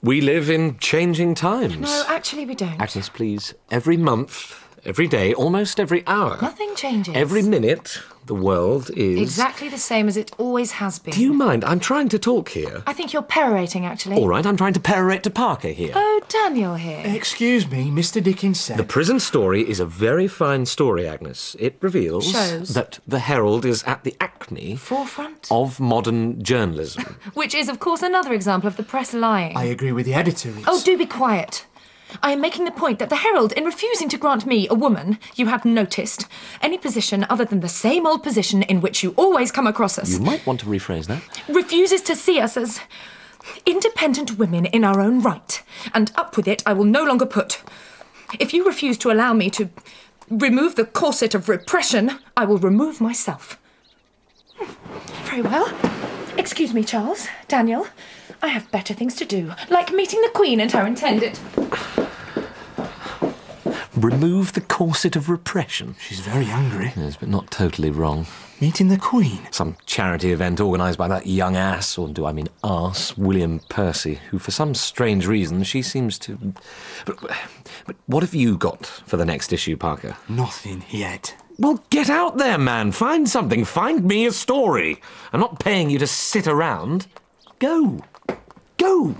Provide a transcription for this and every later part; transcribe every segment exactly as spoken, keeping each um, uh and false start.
We live in changing times. No, actually we don't. Agnes, please. Every month, every day, almost every hour. Nothing changes. Every minute, the world is... exactly the same as it always has been. Do you mind? I'm trying to talk here. I think you're perorating, actually. All right, I'm trying to perorate to Parker here. Oh, Daniel here. Excuse me, Mister Dickens said... The prison story is a very fine story, Agnes. It reveals Shows. that the Herald is at the acme... forefront? of modern journalism. Which is, of course, another example of the press lying. I agree with the editor. It's... Oh, do be quiet. I am making the point that the Herald, in refusing to grant me, a woman, you have noticed, any position other than the same old position in which you always come across us. You might want to rephrase that. Refuses to see us as independent women in our own right. And up with it I will no longer put. If you refuse to allow me to remove the corset of repression, I will remove myself. Very well. Excuse me, Charles, Daniel. I have better things to do, like meeting the Queen and her intended. Remove the corset of repression. She's very angry. Yes, but not totally wrong. Meeting the Queen? Some charity event organised by that young ass, or do I mean arse, William Percy, who for some strange reason she seems to... But, but what have you got for the next issue, Parker? Nothing yet. Well, get out there, man. Find something. Find me a story. I'm not paying you to sit around. Go. Go.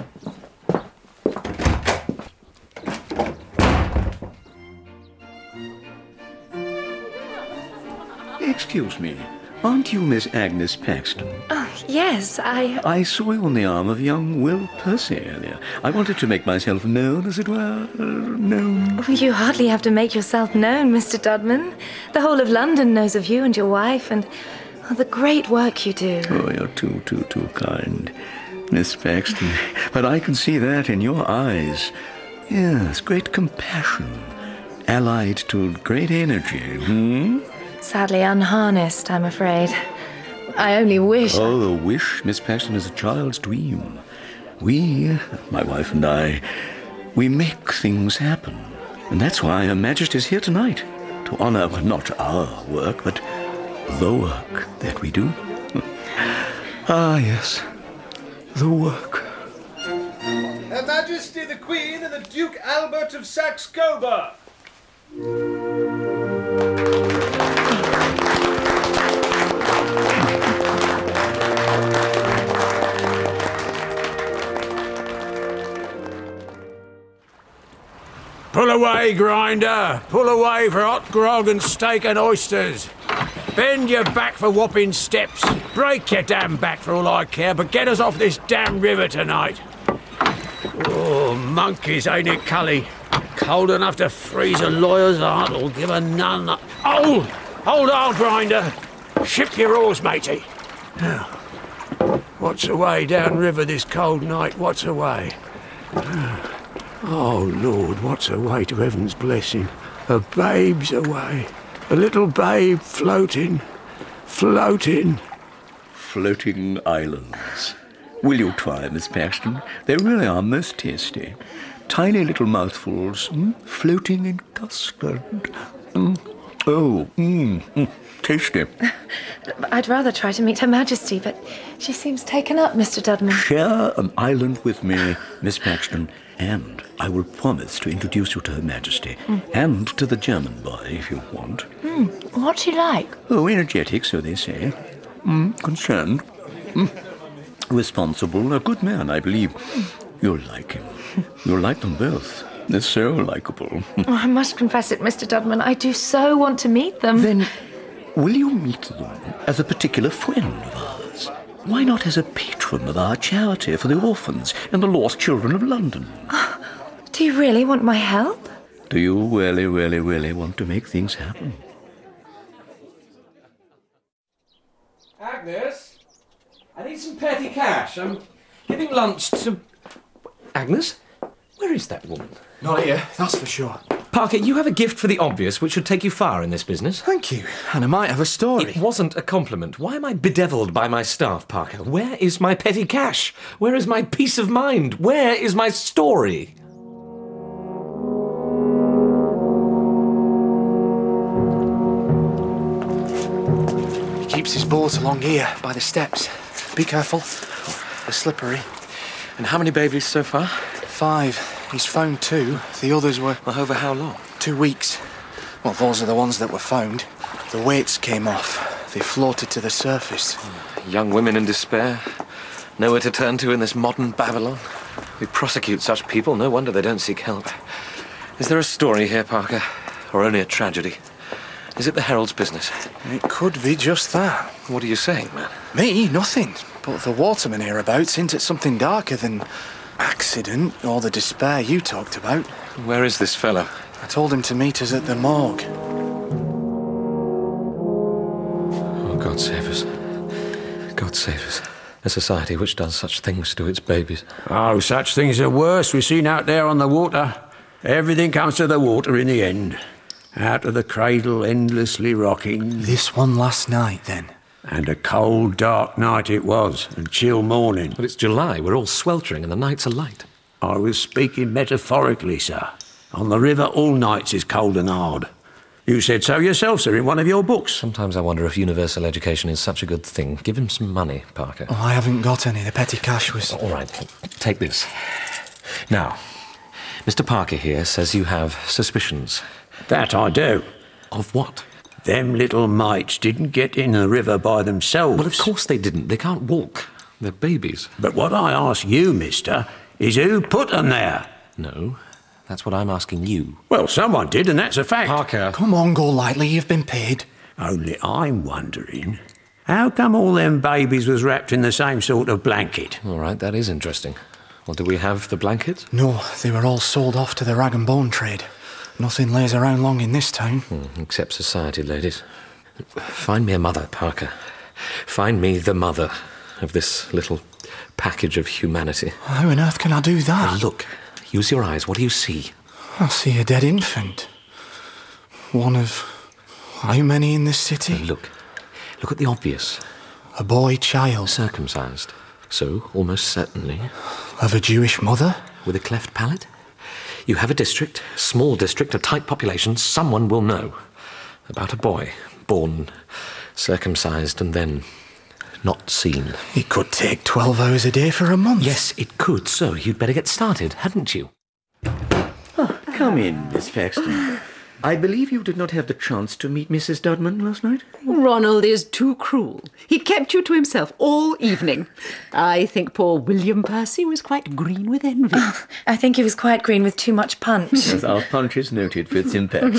Excuse me, aren't you Miss Agnes Paxton? Oh, yes, I... I saw you on the arm of young Will Percy earlier. I wanted to make myself known, as it were, uh, known. You hardly have to make yourself known, Mister Dudman. The whole of London knows of you and your wife and oh, the great work you do. Oh, you're too, too, too kind, Miss Paxton. But I can see that in your eyes. Yes, great compassion, allied to great energy, hmm? Sadly unharnessed, I'm afraid. I only wish... Oh, the wish, Miss Paxton, is a child's dream. We, my wife and I, we make things happen. And that's why Her Majesty's here tonight, to honour not our work, but the work that we do. Ah, yes, the work. Her Majesty the Queen and the Duke Albert of Saxe-Coburg. Pull away, Grinder. Pull away for hot grog and steak and oysters. Bend your back for whopping steps. Break your damn back for all I care, but get us off this damn river tonight. Oh, monkeys, ain't it, Cully? Cold enough to freeze a lawyer's heart or give a nun... A... Hold! Hold on, Grinder. Ship your oars, matey. Now, what's away downriver this cold night? What's away? Oh, Lord, what's away to heaven's blessing? A babe's away. A little babe floating, floating. Floating islands. Will you try, Miss Paxton? They really are most tasty. Tiny little mouthfuls, mm, floating in custard. Mm. Oh, mm, mm, tasty. I'd rather try to meet Her Majesty, but she seems taken up, Mister Dudman. Share an island with me, Miss Paxton, and I will promise to introduce you to Her Majesty, mm. and to the German boy, if you want. Mm. What's he like? Oh, energetic, so they say. Mm, concerned. Mm. Responsible, a good man, I believe. Mm. You'll like him. You'll like them both. They're so likeable. Oh, I must confess it, Mister Dudman. I do so want to meet them. Then, will you meet them as a particular friend of ours? Why not as a patron of our charity for the orphans and the lost children of London? Oh, do you really want my help? Do you really, really, really want to make things happen? Agnes, I need some petty cash. I'm giving lunch to... Agnes? Where is that woman? Not here, that's for sure. Parker, you have a gift for the obvious which should take you far in this business. Thank you, and I might have a story. It wasn't a compliment. Why am I bedevilled by my staff, Parker? Where is my petty cash? Where is my peace of mind? Where is my story? He keeps his boat along here, by the steps. Be careful, they're slippery. And how many babies so far? Five. He's found two. The others were Well, over how long? two weeks. Well, those are the ones that were found. The weights came off. They floated to the surface. Young women in despair. Nowhere to turn to in this modern Babylon. We prosecute such people. No wonder they don't seek help. Is there a story here, Parker? Or only a tragedy? Is it the Herald's business? It could be just that. What are you saying, man? Me? Nothing. But the waterman hereabouts hint at something darker than accident or the despair you talked about. Where is this fellow? I told him to meet us at the morgue. Oh, God save us. God save us. A society which does such things to its babies. Oh, such things are worse. We've seen out there on the water. Everything comes to the water in the end. Out of the cradle, endlessly rocking. This one last night, then. And a cold, dark night it was, and chill morning. But it's July. We're all sweltering and the nights are light. I was speaking metaphorically, sir. On the river, all nights is cold and hard. You said so yourself, sir, in one of your books. Sometimes I wonder if universal education is such a good thing. Give him some money, Parker. Oh, I haven't got any. The petty cash was... All right, take this. Now, Mister Parker here says you have suspicions. That I do. Of what? Them little mites didn't get in the river by themselves. Well, of course they didn't. They can't walk. They're babies. But what I ask you, mister, is who put them there? No, that's what I'm asking you. Well, someone did, and that's a fact. Parker. Come on, go lightly. You've been paid. Only I'm wondering, how come all them babies was wrapped in the same sort of blanket? All right, that is interesting. Well, do we have the blankets? No, they were all sold off to the rag and bone trade. Nothing lays around long in this town. Hmm, except society, ladies. Find me a mother, Parker. Find me the mother of this little package of humanity. How on earth can I do that? Now look, use your eyes. What do you see? I see a dead infant. One of how many in this city? Now look. Look at the obvious. A boy child. Circumcised. So, almost certainly. Of a Jewish mother? With a cleft palate? You have a district, a small district, a tight population. Someone will know about a boy born, circumcised, and then not seen. It could take twelve hours a day for a month. Yes, it could. So you'd better get started, hadn't you? Oh, come in, Miss Paxton. I believe you did not have the chance to meet Missus Dudman last night? Ronald is too cruel. He kept you to himself all evening. I think poor William Percy was quite green with envy. Oh, I think he was quite green with too much punch. Yes, our punch is noted for its impact.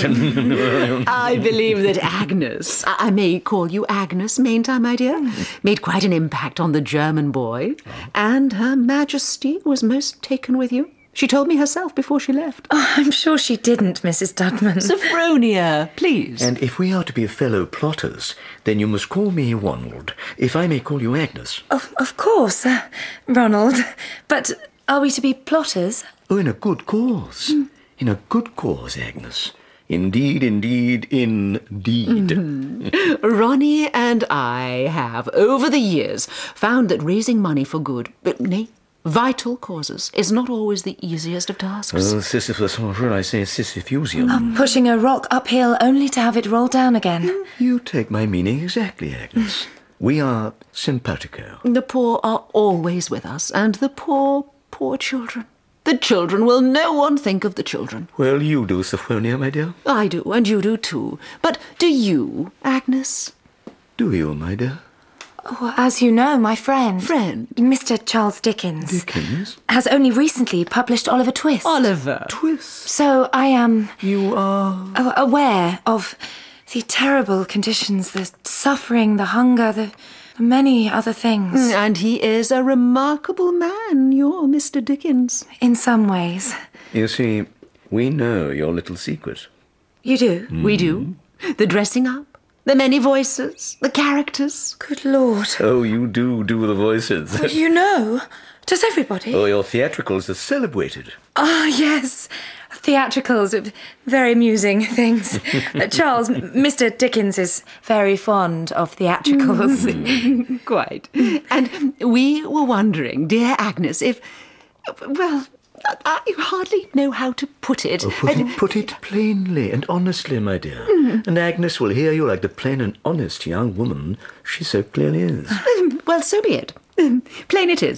I believe that Agnes, I I may call you Agnes, mayn't I, my dear, made quite an impact on the German boy. And Her Majesty was most taken with you. She told me herself before she left. Oh, I'm sure she didn't, Missus Dudman. Sophronia, please. And if we are to be fellow plotters, then you must call me Ronald, if I may call you Agnes. Of, of course, uh, Ronald. But are we to be plotters? Oh, in a good cause. Mm. In a good cause, Agnes. Indeed, indeed, indeed. Mm-hmm. Ronnie and I have, over the years, found that raising money for good, but nay, vital causes is not always the easiest of tasks. Oh, Sisyphus, or should I say Sisyphusium? I'm pushing a rock uphill only to have it roll down again. You take my meaning exactly, Agnes. We are simpatico. The poor are always with us, and the poor, poor children. The children will no one think of the children. Well, you do, Sophronia, my dear. I do, and you do too. But do you, Agnes? Do you, my dear? Oh, as you know, my friend... Friend? Mister Charles Dickens... Dickens? ...has only recently published Oliver Twist. Oliver Twist? So I am... You are... ...aware of the terrible conditions, the suffering, the hunger, the many other things. And he is a remarkable man, your Mister Dickens. In some ways. You see, we know your little secret. You do? Mm. We do. The dressing up. The many voices, the characters. Good Lord. Oh, you do do the voices. Well, you know. Does everybody? Oh, your theatricals are celebrated. Ah, oh, yes. Theatricals are very amusing things. uh, Charles, Mister Dickens is very fond of theatricals. Mm. Quite. And we were wondering, dear Agnes, if... Well... I hardly know how to put it. Oh, put, it put it plainly and honestly, my dear. Mm. And Agnes will hear you like the plain and honest young woman she so clearly is. Well, so be it. Plain it is.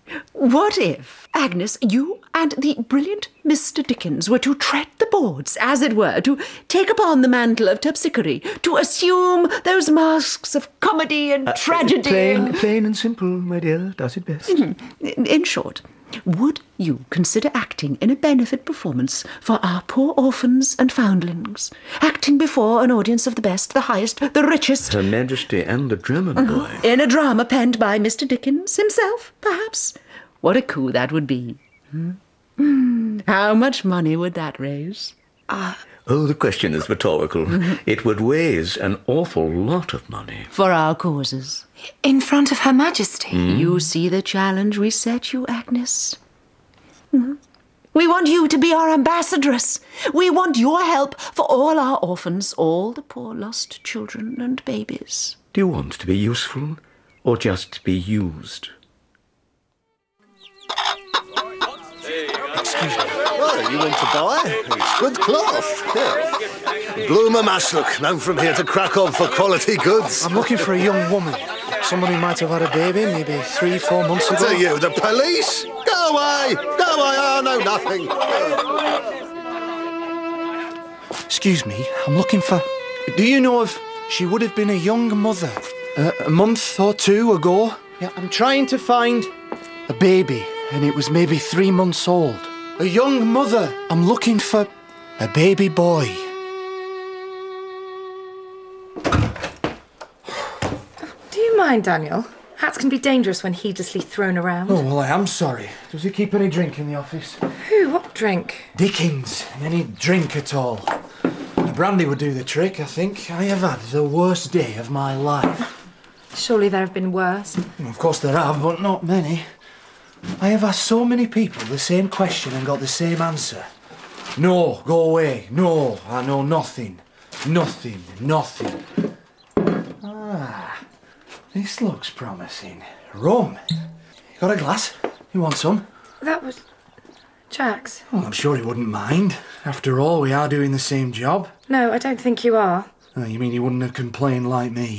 What if, Agnes, you and the brilliant Mister Dickens were to tread the boards, as it were, to take upon the mantle of Terpsichore, to assume those masks of comedy and tragedy? Plain, plain and simple, my dear, does it best. Mm-hmm. In short, would you consider acting in a benefit performance for our poor orphans and foundlings? Acting before an audience of the best, the highest, the richest? Her Majesty and the German boy. In a drama penned by Mister Dickens himself, perhaps? What a coup that would be. Hmm? How much money would that raise? Oh, the question is rhetorical. It would raise an awful lot of money. For our causes. In front of Her Majesty. Mm. You see the challenge we set you, Agnes? Mm. We want you to be our ambassadress. We want your help for all our orphans, all the poor lost children and babies. Do you want to be useful or just be used? Excuse me. Oh, you want to buy? It's good cloth. Yeah. Bloomer Masluk, known from here to Krakow for quality goods. I'm looking for a young woman. Someone who might have had a baby maybe three, four months ago. Are you the police? Go away! Go away! I know nothing. Excuse me, I'm looking for... Do you know if she would have been a young mother uh, a month or two ago? Yeah, I'm trying to find a baby, and it was maybe three months old. A young mother. I'm looking for a baby boy. Do you mind, Daniel? Hats can be dangerous when heedlessly thrown around. Oh, well, I am sorry. Does he keep any drink in the office? Who? What drink? Dickens. Any drink at all. The brandy would do the trick, I think. I have had the worst day of my life. Surely there have been worse. Of course there have, but not many. I have asked so many people the same question and got the same answer. No, go away. No, I know nothing. Nothing, nothing. Ah, this looks promising. Rum. You got a glass? You want some? That was Jack's. Well, I'm sure he wouldn't mind. After all, we are doing the same job. No, I don't think you are. Oh, you mean he wouldn't have complained like me?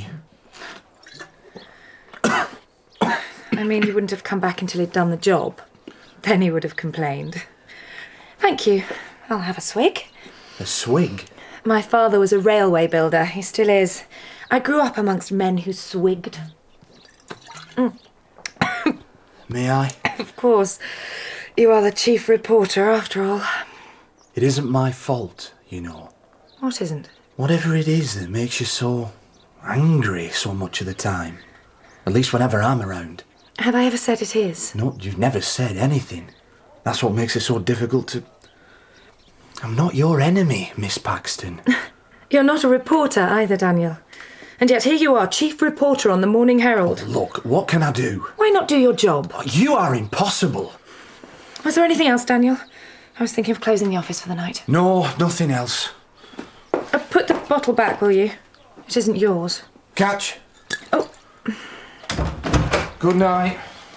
I mean, he wouldn't have come back until he'd done the job. Then he would have complained. Thank you. I'll have a swig. A swig? My father was a railway builder. He still is. I grew up amongst men who swigged. Mm. May I? Of course. You are the chief reporter, after all. It isn't my fault, you know. What isn't? Whatever it is that makes you so angry so much of the time. At least whenever I'm around. Have I ever said it is? No, you've never said anything. That's what makes it so difficult to... I'm not your enemy, Miss Paxton. You're not a reporter either, Daniel. And yet here you are, chief reporter on the Morning Herald. Oh, look, what can I do? Why not do your job? You are impossible. Was there anything else, Daniel? I was thinking of closing the office for the night. No, nothing else. Uh, put the bottle back, will you? It isn't yours. Catch. Oh. Good night.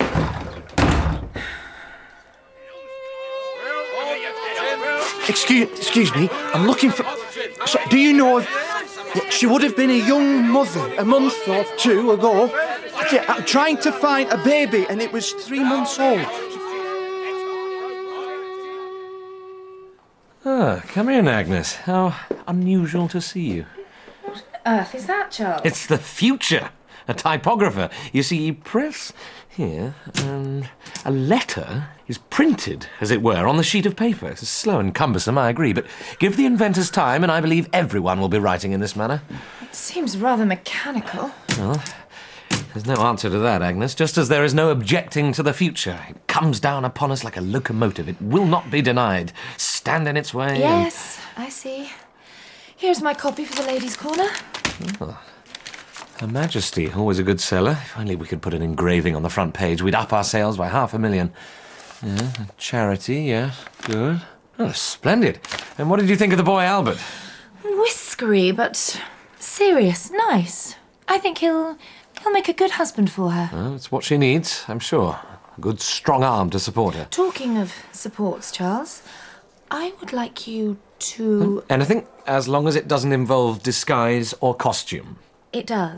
Excuse, excuse me, I'm looking for... So, do you know if... She would have been a young mother a month or two ago. Yeah, I'm trying to find a baby and it was three months old. Ah, come in, Agnes. How unusual to see you. What on earth is that, Charles? It's the future. A typographer. You see, you press here, and a letter is printed, as it were, on the sheet of paper. It's slow and cumbersome, I agree, but give the inventors time, and I believe everyone will be writing in this manner. It seems rather mechanical. Well, there's no answer to that, Agnes, just as there is no objecting to the future. It comes down upon us like a locomotive. It will not be denied. Stand in its way. Yes, and... I see. Here's my copy for the ladies' corner. Oh. Her Majesty, always a good seller. If only we could put an engraving on the front page, we'd up our sales by half a million. Yeah, a charity, yeah, good. Oh, splendid. And what did you think of the boy, Albert? Whiskery, but serious, nice. I think he'll he'll make a good husband for her. Well, it's what she needs, I'm sure. A good, strong arm to support her. Talking of supports, Charles, I would like you to... Hmm? Anything, as long as it doesn't involve disguise or costume. It does.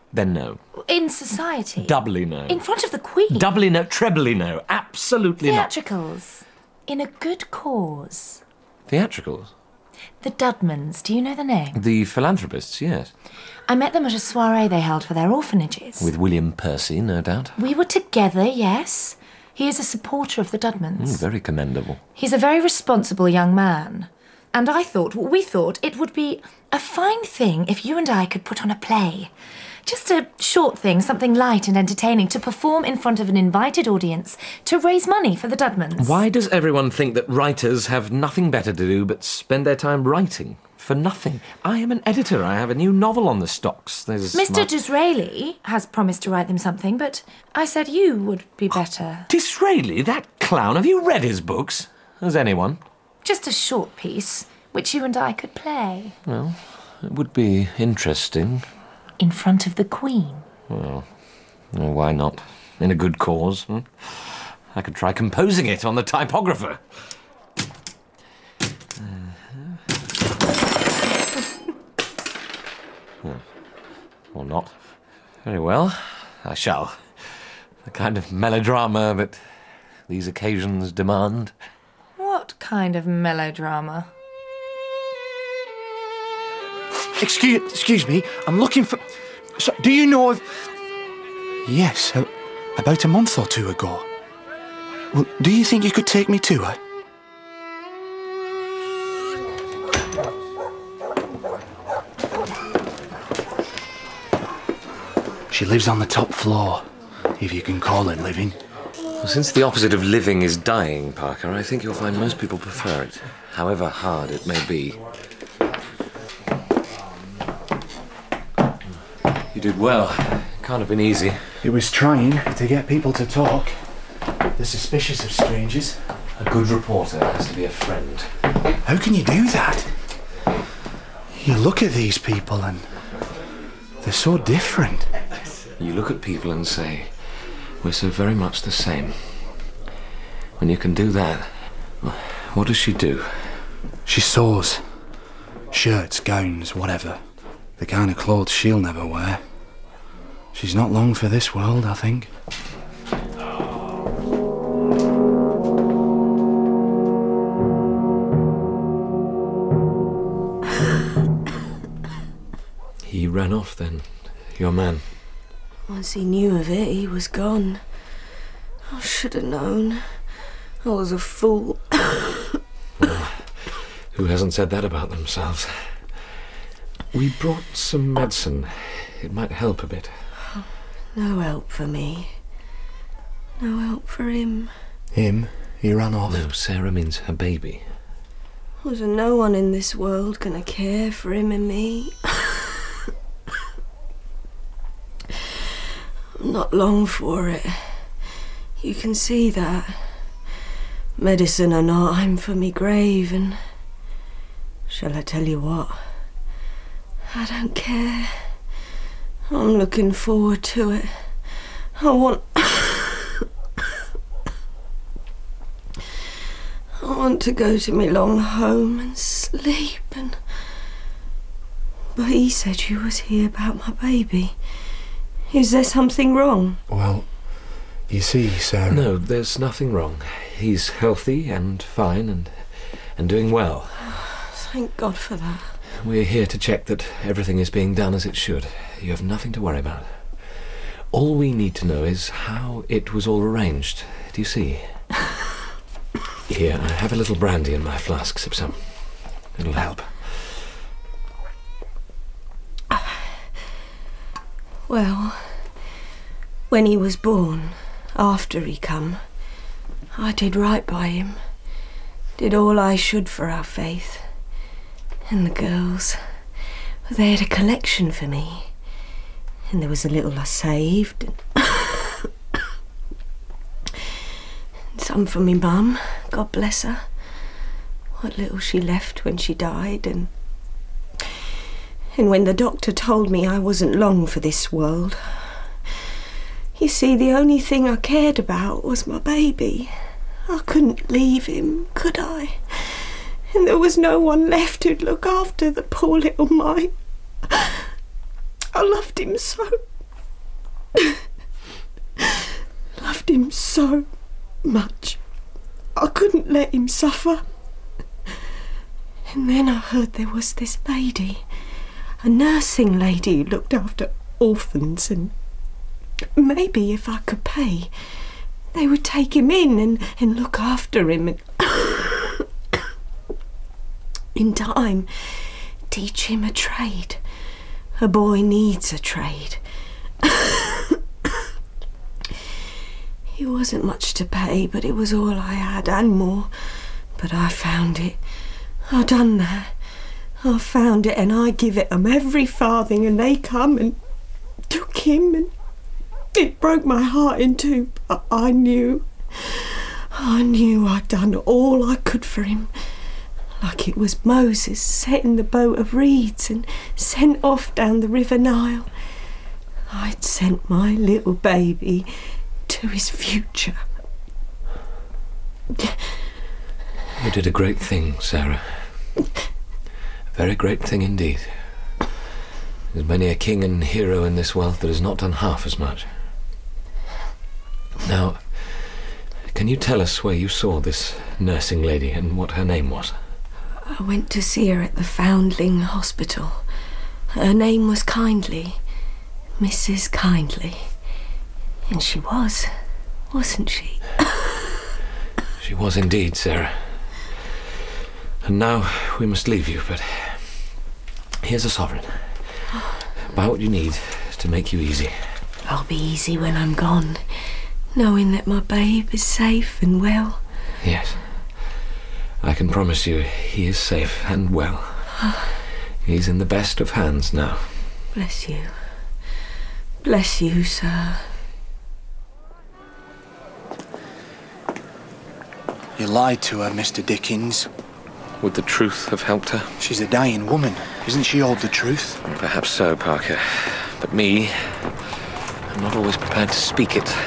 Then no. In society? Doubly no. In front of the Queen? Doubly no. Trebly no. Absolutely not. Theatricals. In a good cause. Theatricals? The Dudmans. Do you know the name? The philanthropists, yes. I met them at a soiree they held for their orphanages. With William Percy, no doubt. We were together, yes. He is a supporter of the Dudmans. Mm, very commendable. He's a very responsible young man. And I thought, we thought, it would be a fine thing if you and I could put on a play. Just a short thing, something light and entertaining, to perform in front of an invited audience to raise money for the Dudmans. Why does everyone think that writers have nothing better to do but spend their time writing? For nothing. I am an editor. I have a new novel on the stocks. There's Mister much... Disraeli has promised to write them something, but I said you would be better. Disraeli? That clown? Have you read his books? Has anyone? Just a short piece, which you and I could play. Well, it would be interesting. In front of the Queen. Well, well, why not? In a good cause. Hmm? I could try composing it on the typographer. Or not. Very well, I shall. The kind of melodrama that these occasions demand. What kind of melodrama? Excuse, excuse me, I'm looking for... So, do you know of... Yes, a, about a month or two ago. Well, do you think you could take me to her? She lives on the top floor, if you can call it living. Well, since the opposite of living is dying, Parker, I think you'll find most people prefer it, however hard it may be. You did well. Can't have been easy. It was trying to get people to talk. They're suspicious of strangers. A good reporter has to be a friend. How can you do that? You look at these people and they're so different. You look at people and say, we're so very much the same. When you can do that, what does she do? She sews. Shirts, gowns, whatever. The kind of clothes she'll never wear. She's not long for this world, I think. He ran off then, your man. Once he knew of it, he was gone. I should have known. I was a fool. Well, who hasn't said that about themselves? We brought some medicine. It might help a bit. No help for me. No help for him. Him? He ran off? No, Sarah means her baby. Was there no one in this world gonna care for him and me? I'm not long for it. You can see that. Medicine or not, I'm for me grave, and shall I tell you what? I don't care. I'm looking forward to it. I want... I want to go to my long home and sleep and... But he said you was here about my baby. Is there something wrong? Well, you see, Sarah... No, there's nothing wrong. He's healthy and fine and, and doing well. Thank God for that. We're here to check that everything is being done as it should. You have nothing to worry about. All we need to know is how it was all arranged. Do you see? Here, I have a little brandy in my flask. Sip some. It'll help. Well, when he was born, after he come, I did right by him. Did all I should for our faith. And the girls, they had a collection for me. And there was a little I saved. And some for me mum, God bless her. What little she left when she died. And and when the doctor told me I wasn't long for this world, you see, the only thing I cared about was my baby. I couldn't leave him, could I? And there was no one left who'd look after the poor little mite. I loved him so. loved him so much. I couldn't let him suffer. And then I heard there was this lady, a nursing lady who looked after orphans, and maybe if I could pay, they would take him in and, and look after him and in time teach him a trade. A boy needs a trade. It wasn't much to pay, but it was all I had and more. But I found it. I done that. I found it and I give it 'em every farthing, and they come and took him, and it broke my heart in two. But I knew, I knew I'd done all I could for him. Like it was Moses set in the boat of reeds and sent off down the River Nile. I'd sent my little baby to his future. You did a great thing, Sarah. A very great thing indeed. There's many a king and hero in this world that has not done half as much. Now, can you tell us where you saw this nursing lady and what her name was? I went to see her at the Foundling Hospital. Her name was Kindly, Missus Kindly. And she was, wasn't she? She was indeed, Sarah. And now we must leave you, but here's a sovereign. Buy what you need to make you easy. I'll be easy when I'm gone, knowing that my babe is safe and well. Yes. I can promise you he is safe and well. He's in the best of hands now. Bless you. Bless you, sir. You lied to her, Mister Dickens. Would the truth have helped her? She's a dying woman. Isn't she owed the truth? Perhaps so, Parker. But me, I'm not always prepared to speak it.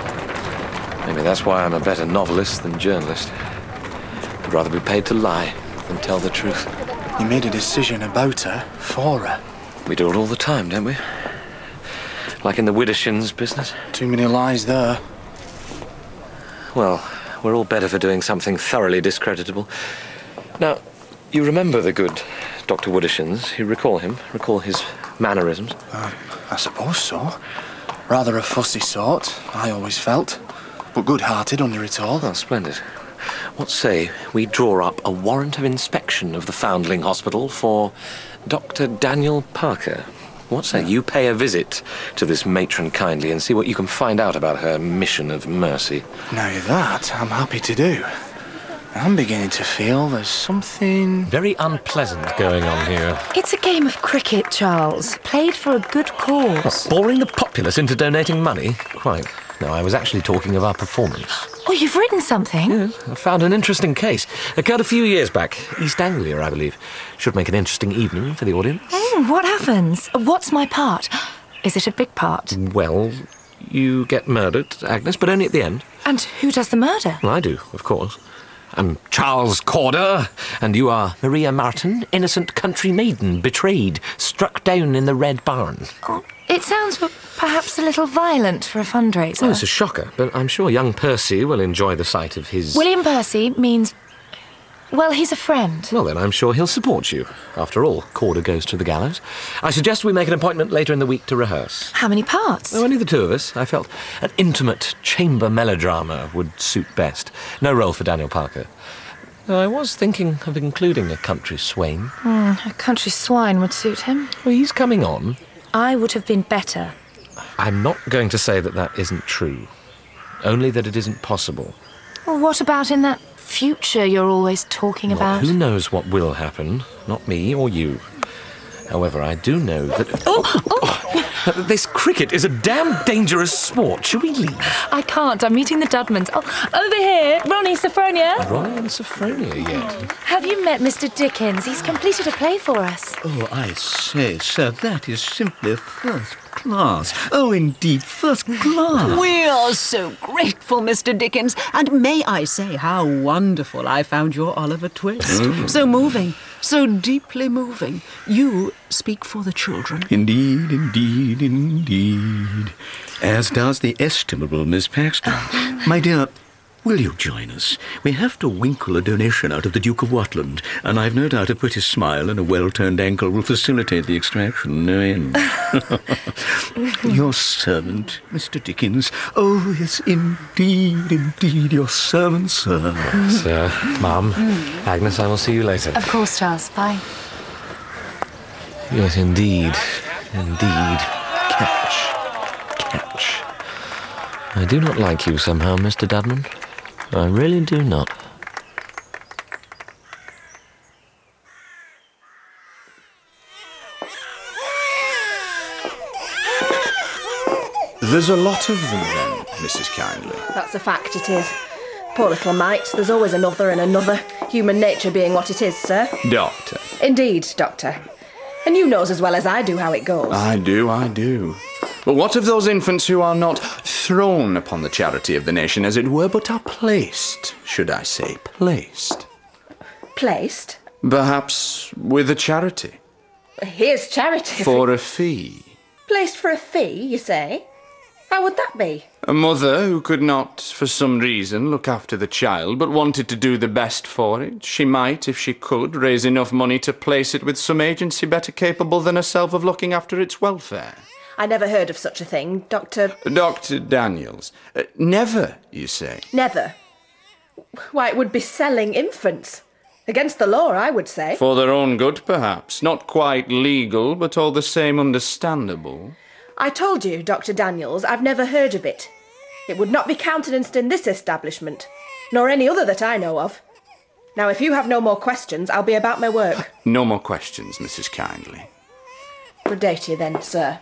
Maybe that's why I'm a better novelist than journalist. I'd rather be paid to lie than tell the truth. You made a decision about her, for her. We do it all the time, don't we? Like in the Widdershins business. Too many lies there. Well, we're all better for doing something thoroughly discreditable. Now, you remember the good Doctor Widdershins? You recall him? Recall his mannerisms? Uh, I suppose so. Rather a fussy sort, I always felt. But good-hearted under it all. Oh, splendid. What say we draw up a warrant of inspection of the Foundling Hospital for Doctor Daniel Parker? What say you pay a visit to this matron kindly and see what you can find out about her mission of mercy? Now that, I'm happy to do. I'm beginning to feel there's something very unpleasant going on here. It's a game of cricket, Charles, played for a good cause. What, boring the populace into donating money? Quite. No, I was actually talking of our performance. Oh, you've written something? Yes, I found an interesting case. Occurred a few years back. East Anglia, I believe. Should make an interesting evening for the audience. Mm, what happens? What's my part? Is it a big part? Well, you get murdered, Agnes, but only at the end. And who does the murder? Well, I do, of course. I'm Charles Corder, and you are Maria Martin, innocent country maiden, betrayed, struck down in the Red Barn. Oh, it sounds perhaps a little violent for a fundraiser. Oh, it's a shocker, but I'm sure young Percy will enjoy the sight of his... William Percy means... well, he's a friend. Well, then I'm sure he'll support you. After all, Corder goes to the gallows. I suggest we make an appointment later in the week to rehearse. How many parts? Oh, only the two of us. I felt an intimate chamber melodrama would suit best. No role for Daniel Parker. Though I was thinking of including a country swain. Mm, a country swine would suit him. Well, he's coming on. I would have been better. I'm not going to say that that isn't true. Only that it isn't possible. Well, what about in that future you're always talking Well, about? who knows what will happen? Not me or you. However, I do know that... Oh, oh. This cricket is a damn dangerous sport. Shall we leave? I can't. I'm meeting the Dudmans. Oh, over here. Ronnie Sophronia. Ronnie and Sophronia yet? Have you met Mister Dickens? He's completed a play for us. Oh, I say, sir, that is simply first class. Oh, indeed, first class. We are so grateful, Mister Dickens. And may I say how wonderful I found your Oliver Twist. Mm. So moving. So deeply moving. You speak for the children. Indeed, indeed, indeed. As does the estimable Miss Paxton. My dear, will you join us? We have to winkle a donation out of the Duke of Watland, and I've no doubt a pretty smile and a well-turned ankle will facilitate the extraction, no end. Your servant, Mister Dickens. Oh, yes, indeed, indeed, your servant, sir. Sir, Mum, Agnes, I will see you later. Of course, Charles. Bye. Yes, indeed, indeed. Catch, catch. I do not like you somehow, Mister Dudman. I really do not. There's a lot of them then, Missus Kindly. That's a fact, it is. Poor little mite. There's always another and another. Human nature being what it is, sir. Doctor. Indeed, Doctor. And you knows as well as I do how it goes. I do, I do. But what of those infants who are not thrown upon the charity of the nation, as it were, but are placed, should I say, placed? Placed? Perhaps with a charity. Here's charity. For a fee. Placed for a fee, you say? How would that be? A mother who could not, for some reason, look after the child, but wanted to do the best for it. She might, if she could, raise enough money to place it with some agency better capable than herself of looking after its welfare. I never heard of such a thing, Doctor... Doctor Daniels. Uh, never, you say? Never. Why, it would be selling infants. Against the law, I would say. For their own good, perhaps. Not quite legal, but all the same understandable. I told you, Doctor Daniels, I've never heard of it. It would not be countenanced in this establishment, nor any other that I know of. Now, if you have no more questions, I'll be about my work. No more questions, Missus Kindly. Good day to you then, sir.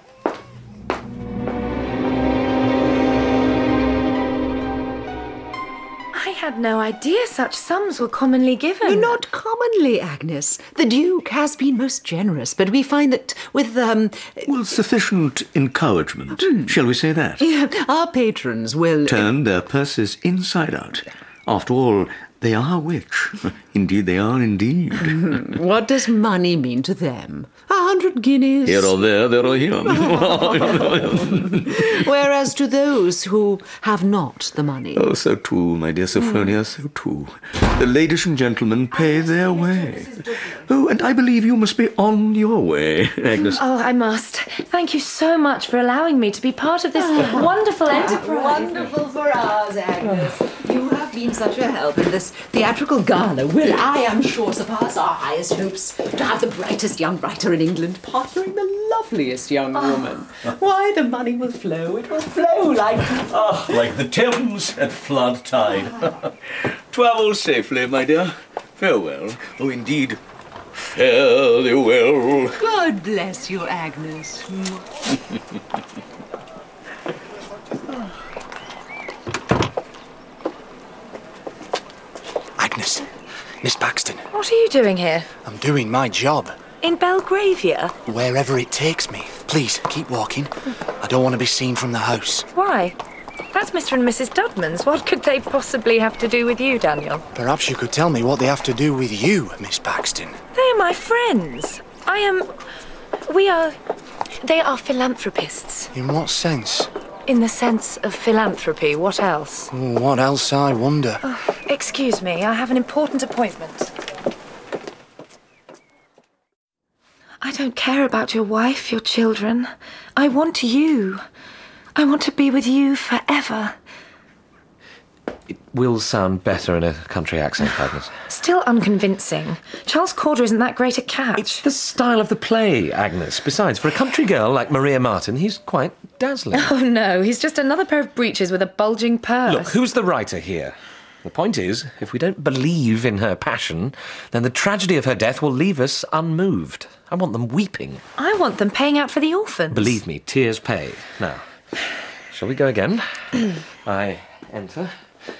I had no idea such sums were commonly given. Not commonly, Agnes. The Duke has been most generous, but we find that with, um... Well, sufficient encouragement, shall we say that? Yeah, our patrons will... Turn their purses inside out. After all, they are rich. Indeed, they are indeed. What does money mean to them? A hundred guineas? Here or there, there or here. Whereas to those who have not the money... Oh, so too, my dear Sophronia, so too. The ladies and gentlemen pay their way. Oh, and I believe you must be on your way, Agnes. Oh, I must. Thank you so much for allowing me to be part of this wonderful enterprise. Wonderful for us, Agnes. You have been such a help, and this theatrical gala will, I am sure, surpass our highest hopes. To have the brightest young writer in England partnering the loveliest young woman. Why, the money will flow. It will flow like... Ah, like the Thames at flood tide. Travel safely, my dear. Farewell. Oh, indeed, fare thee well. God bless you, Agnes. Agnes, Miss Paxton, What are you doing here? I'm doing my job. In Belgravia? Wherever it takes me. Please, keep walking. I don't want to be seen from the house. Why? That's Mister and Missus Dudman's. What could they possibly have to do with you, Daniel? Perhaps you could tell me what they have to do with you, Miss Paxton. They are my friends. I am... We are... They are philanthropists. In what sense? In the sense of philanthropy. What else? Oh, what else, I wonder? Oh, excuse me, I have an important appointment. I don't care about your wife, your children. I want you. I want to be with you forever. It will sound better in a country accent, Agnes. Still unconvincing. Charles Corder isn't that great a catch. It's the style of the play, Agnes. Besides, for a country girl like Maria Martin, he's quite dazzling. Oh, no, he's just another pair of breeches with a bulging purse. Look, who's the writer here? The point is, if we don't believe in her passion, then the tragedy of her death will leave us unmoved. I want them weeping. I want them paying out for the orphans. Believe me, tears pay. Now, shall we go again? I enter.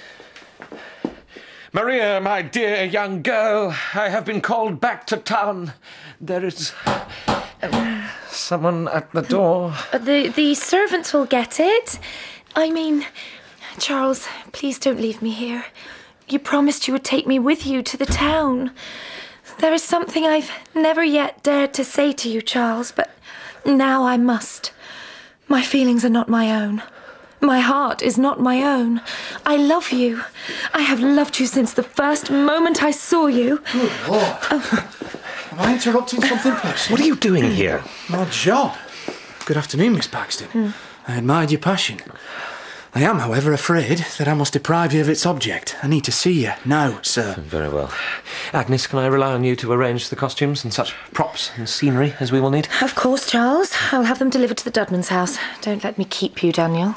Maria, my dear young girl, I have been called back to town. There is uh, someone at the door. The, the servants will get it. I mean, Charles, please don't leave me here. You promised you would take me with you to the town. There is something I've never yet dared to say to you, Charles, but now I must. My feelings are not my own. My heart is not my own. I love you. I have loved you since the first moment I saw you. Good Lord. Oh. Am I interrupting something, Percy? What are you doing here? My job. Good afternoon, Miss Paxton. Mm. I admired your passion. I am, however, afraid that I must deprive you of its object. I need to see you now, sir. Very well. Agnes, can I rely on you to arrange the costumes and such props and scenery as we will need? Of course, Charles. I'll have them delivered to the Dudman's house. Don't let me keep you, Daniel.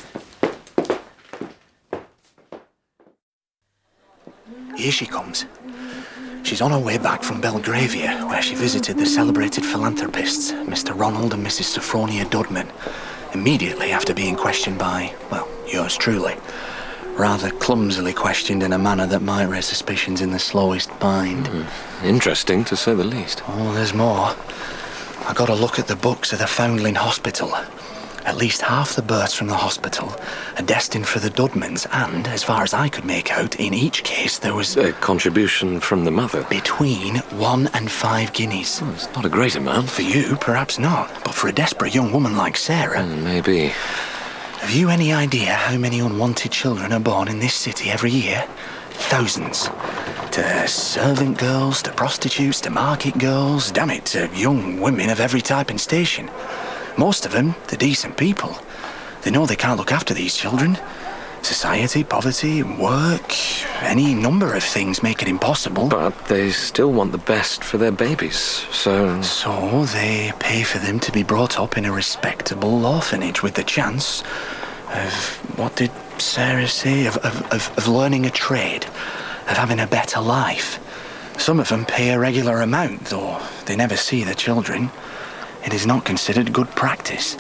Here she comes. She's on her way back from Belgravia, where she visited the celebrated philanthropists, Mister Ronald and Missus Sophronia Dudman, immediately after being questioned by, well, yours truly. Rather clumsily questioned in a manner that might raise suspicions in the slowest mind. Mm, interesting, to say the least. Oh, there's more. I got a look at the books of the Foundling Hospital. At least half the births from the hospital are destined for the Dudmans, and, as far as I could make out, in each case there was... A contribution from the mother? Between one and five guineas. Oh, it's not a great amount. For you, perhaps not. But for a desperate young woman like Sarah... Mm, maybe. Have you any idea how many unwanted children are born in this city every year? Thousands. To servant girls, to prostitutes, to market girls, damn it, to young women of every type and station. Most of them, they're decent people. They know they can't look after these children. Society, poverty, work, any number of things make it impossible. But they still want the best for their babies, so... So they pay for them to be brought up in a respectable orphanage with the chance of, what did Sarah say, of, of, of, of learning a trade, of having a better life. Some of them pay a regular amount, though they never see the children. It is not considered good practice.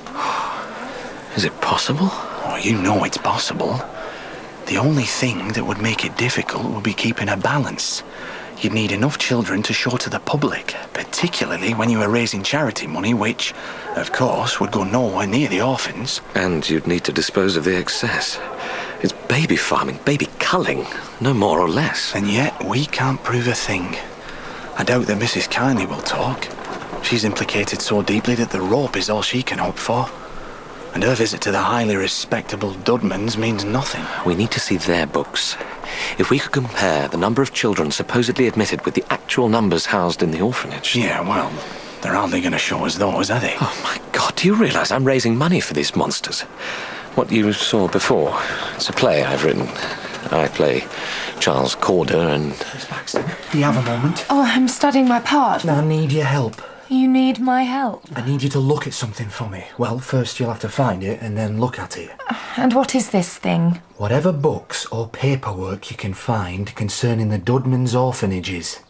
Is it possible? Oh, you know it's possible. The only thing that would make it difficult would be keeping a balance. You'd need enough children to show to the public, particularly when you were raising charity money, which, of course, would go nowhere near the orphans. And you'd need to dispose of the excess. It's baby farming, baby culling, no more or less. And yet we can't prove a thing. I doubt that Missus Kindly will talk. She's implicated so deeply that the rope is all she can hope for. And her visit to the highly respectable Dudmans means nothing. We need to see their books. If we could compare the number of children supposedly admitted with the actual numbers housed in the orphanage... Yeah, well, they're hardly going to show us those, are they? Oh, my God, do you realise I'm raising money for these monsters? What you saw before, it's a play I've written. I play Charles Corder and... Miss Paxton, do you have a moment? Oh, I'm studying my part. I need your help. You need my help? I need you to look at something for me. Well, first you'll have to find it and then look at it. And what is this thing? Whatever books or paperwork you can find concerning the Dudmans orphanages.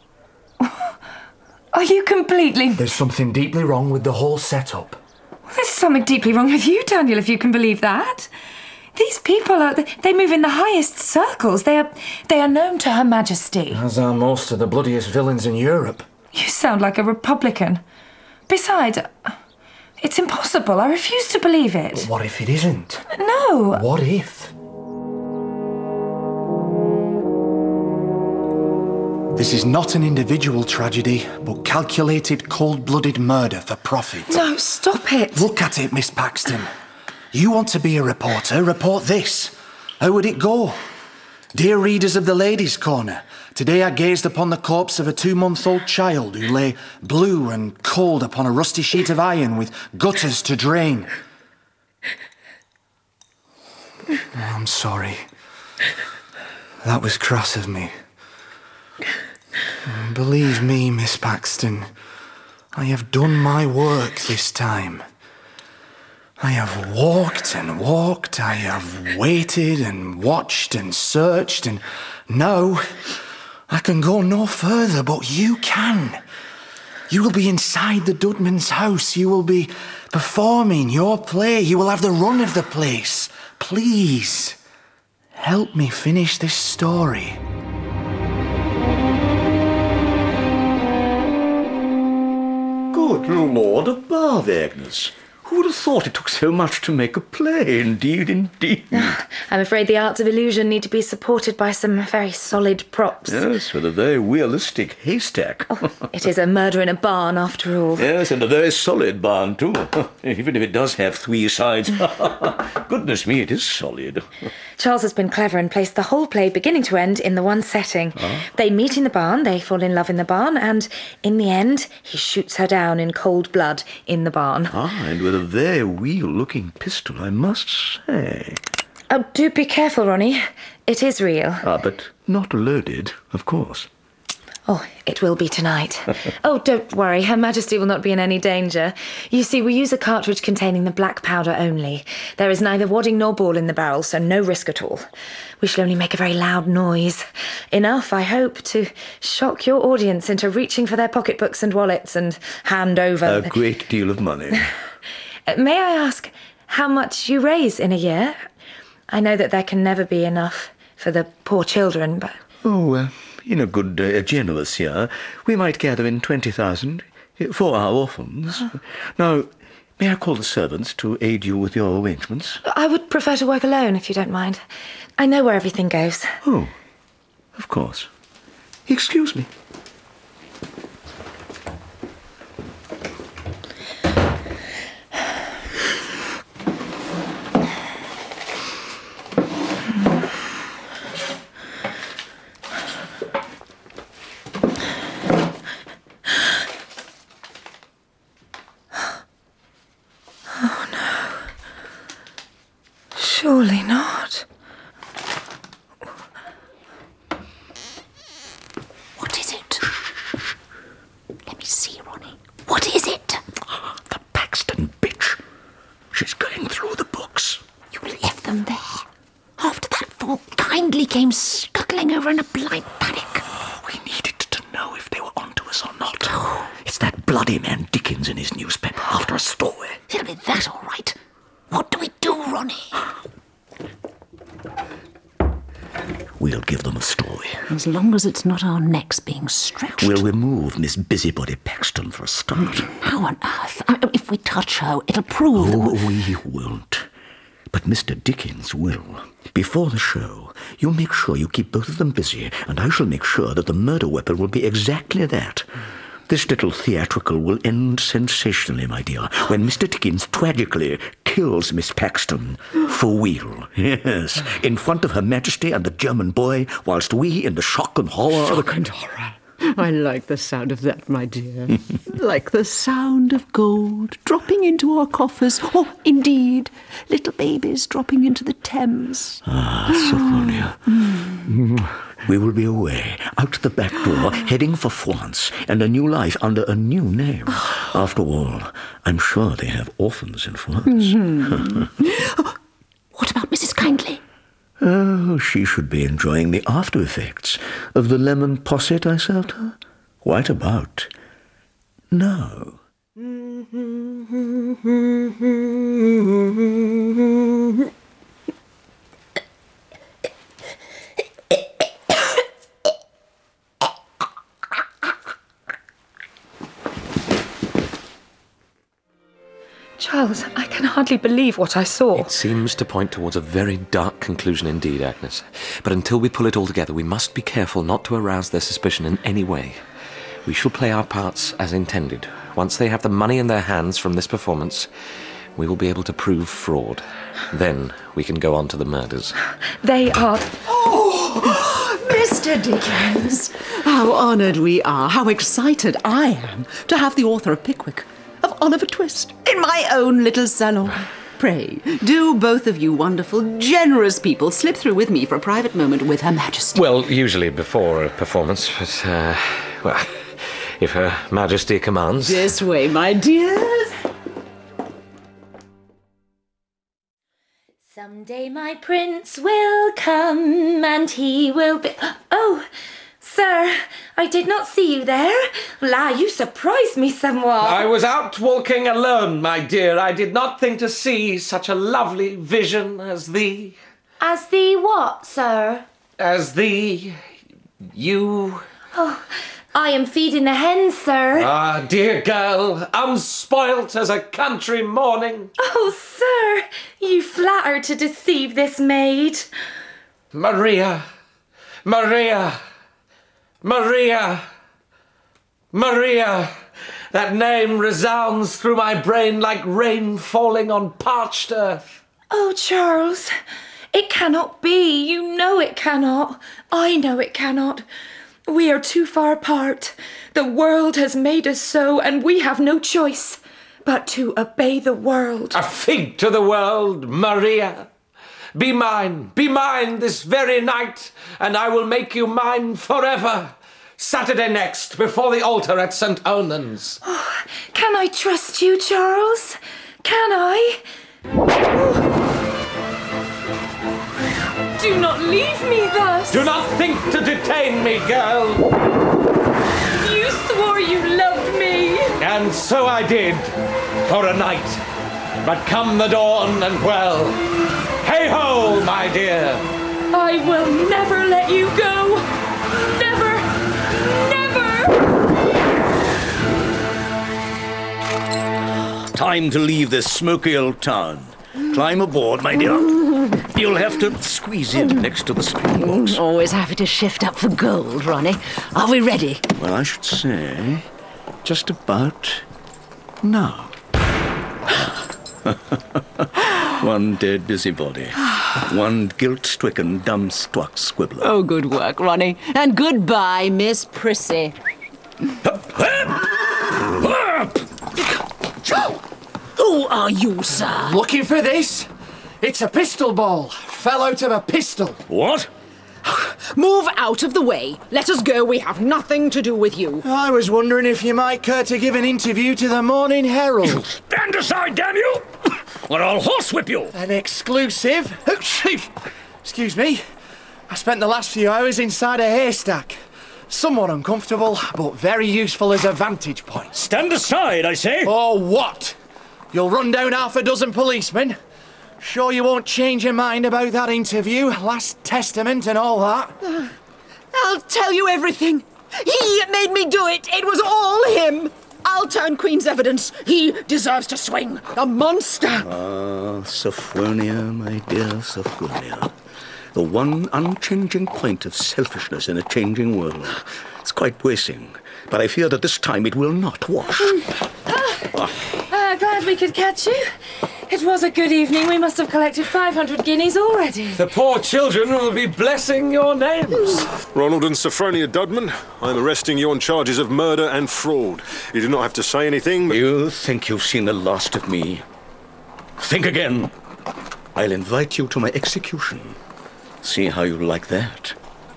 Are you completely... There's something deeply wrong with the whole setup. Well, there's something deeply wrong with you, Daniel, if you can believe that. These people are... They move in the highest circles. They are... They are known to Her Majesty. As are most of the bloodiest villains in Europe. You sound like a Republican. Besides, it's impossible. I refuse to believe it. But what if it isn't? No. What if? This is not an individual tragedy, but calculated, cold-blooded murder for profit. No, stop it. Look at it, Miss Paxton. You want to be a reporter, report this. How would it go? Dear readers of the Ladies' Corner, today I gazed upon the corpse of a two-month-old child who lay blue and cold upon a rusty sheet of iron with gutters to drain. Oh, I'm sorry. That was crass of me. Believe me, Miss Paxton, I have done my work this time. I have walked and walked, I have waited and watched and searched, and now I can go no further, but you can. You will be inside the Dudman's house, you will be performing your play, you will have the run of the place. Please, help me finish this story. Good Lord above, Agnes. Who would have thought it took so much to make a play? Indeed, indeed. I'm afraid the arts of illusion need to be supported by some very solid props. Yes, with a very realistic haystack. Oh, it is a murder in a barn, after all. Yes, and a very solid barn, too. Even if it does have three sides. Goodness me, it is solid. Charles has been clever and placed the whole play, beginning to end, in the one setting. Ah. They meet in the barn, they fall in love in the barn, and in the end, he shoots her down in cold blood in the barn. Ah, and with a very real-looking pistol, I must say. Oh, do be careful, Ronnie. It is real. Ah, but not loaded, of course. Oh, it will be tonight. Oh, don't worry. Her Majesty will not be in any danger. You see, we use a cartridge containing the black powder only. There is neither wadding nor ball in the barrel, so no risk at all. We shall only make a very loud noise. Enough, I hope, to shock your audience into reaching for their pocketbooks and wallets and hand over... A great deal of money. May I ask how much you raise in a year? I know that there can never be enough for the poor children, but... Oh, uh, in a good, uh, generous year, we might gather in twenty thousand for our orphans. Now, may I call the servants to aid you with your arrangements? I would prefer to work alone, if you don't mind. I know where everything goes. Oh, of course. Excuse me. Surely not. What is it? Let me see, Ronnie. What is it? The Paxton bitch. She's going through the books. You left them there. After that fool kindly came scuttling over in a blind panic. We needed to know if they were onto us or not. It's that bloody man Dickens in his newspaper after a story. It'll be that all right. What do we do, Ronnie? We'll give them a story. As long as it's not our necks being stretched. We'll remove Miss Busybody Paxton for a start. How on earth? I mean, if we touch her, it'll prove... Oh, we won't. But Mister Dickens will. Before the show, you make sure you keep both of them busy, and I shall make sure that the murder weapon will be exactly that. This little theatrical will end sensationally, my dear, when Mister Dickens tragically kills Miss Paxton. For real, yes. In front of Her Majesty and the German boy, whilst we, in the shock and horror... Shock and horror. I like the sound of that, my dear. Like the sound of gold dropping into our coffers. Or, indeed, little babies dropping into the Thames. Ah, Sophronia. Mm. We will be away, out the back door, heading for France, and a new life under a new name. After all, I'm sure they have orphans in France. Mm-hmm. Oh, what about Missus Kindly? Oh, she should be enjoying the after effects of the lemon posset I served her. Right about now. Charles, I can hardly believe what I saw. It seems to point towards a very dark conclusion indeed, Agnes. But until we pull it all together, we must be careful not to arouse their suspicion in any way. We shall play our parts as intended. Once they have the money in their hands from this performance, we will be able to prove fraud. Then we can go on to the murders. They are... Oh, Mister Dickens! How honoured we are, how excited I am to have the author of Pickwick, of Oliver Twist, in my own little salon. Pray, do both of you wonderful, generous people slip through with me for a private moment with Her Majesty? Well, usually before a performance, but, uh, well, if Her Majesty commands. This way, my dears. Someday my prince will come and he will be... Oh, sir, I did not see you there. La, you surprised me somewhat. I was out walking alone, my dear. I did not think to see such a lovely vision as thee. As the what, sir? As thee... you... Oh, I am feeding the hens, sir. Ah, dear girl, unspoilt as a country morning. Oh, sir, you flatter to deceive this maid. Maria, Maria, Maria, Maria. That name resounds through my brain like rain falling on parched earth. Oh, Charles, it cannot be. You know it cannot. I know it cannot. We are too far apart. The world has made us so, and we have no choice but to obey the world. A fig to the world, Maria. Be mine, be mine this very night, and I will make you mine forever. Saturday next, before the altar at Saint Onan's. Oh, can I trust you, Charles? Can I? Do not leave me thus. Do not think to detain me, girl. You swore you loved me. And so I did, for a night. But come the dawn and well, hey-ho, my dear. I will never let you go. Never, never. Time to leave this smoky old town. Climb aboard, my dear. You'll have to squeeze in next to the sleeping box. Always happy to shift up for gold, Ronnie. Are we ready? Well, I should say just about now. One dead busybody. One guilt-stricken, dumb-struck squibbler. Oh, good work, Ronnie. And goodbye, Miss Prissy. Who are you, sir? Looking for this? It's a pistol ball. Fell out of a pistol. What? Move out of the way. Let us go. We have nothing to do with you. I was wondering if you might care to give an interview to the Morning Herald. Stand aside, damn you! Or I'll horsewhip you! An exclusive. Excuse me. I spent the last few hours inside a haystack. Somewhat uncomfortable, but very useful as a vantage point. Stand aside, I say! Or what? You'll run down half a dozen policemen? Sure you won't change your mind about that interview, last testament and all that? Uh, I'll tell you everything. He made me do it. It was all him. I'll turn Queen's evidence. He deserves to swing. A monster. Ah, Sophronia, my dear Sophronia. The one unchanging point of selfishness in a changing world. It's quite bracing, but I fear that this time it will not wash. Mm. Ah, uh, glad we could catch you. It was a good evening. We must have collected five hundred guineas already. The poor children will be blessing your names. Ronald and Sophronia Dudman, I'm arresting you on charges of murder and fraud. You do not have to say anything, but... You think you've seen the last of me? Think again. I'll invite you to my execution. See how you like that.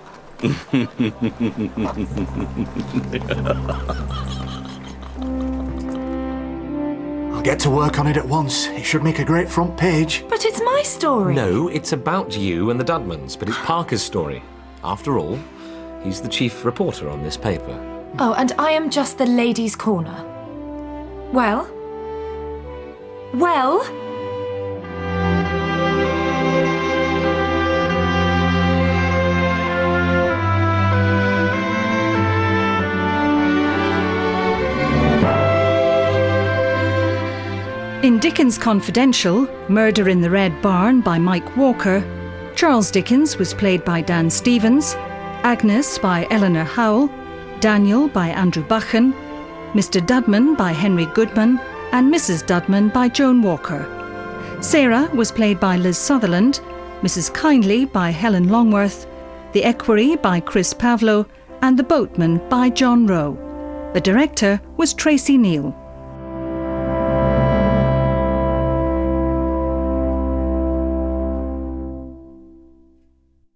I'll get to work on it at once. It should make a great front page. But it's my story. No, it's about you and the Dudmans, but it's Parker's story. After all, he's the chief reporter on this paper. Oh, and I am just the ladies' corner. Well? Well? In Dickens Confidential, Murder in the Red Barn by Mike Walker, Charles Dickens was played by Dan Stevens, Agnes by Eleanor Howell, Daniel by Andrew Buchan, Mister Dudman by Henry Goodman, and Missus Dudman by Joan Walker. Sarah was played by Liz Sutherland, Missus Kindly by Helen Longworth, the Equerry by Chris Pavlo, and the Boatman by John Rowe. The director was Tracy Neal.